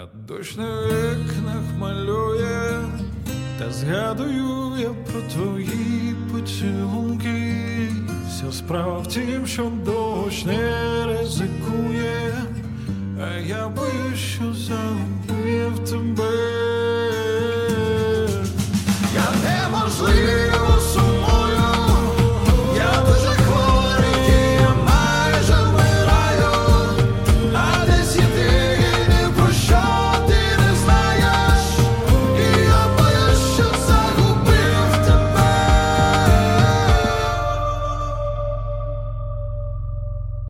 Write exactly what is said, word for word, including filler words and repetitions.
А дощ на вікнах малює, та згадую я про твої поцілунки. Вся справа в тім, що дощ не ризикує, а я боюсь, що загубив тебе.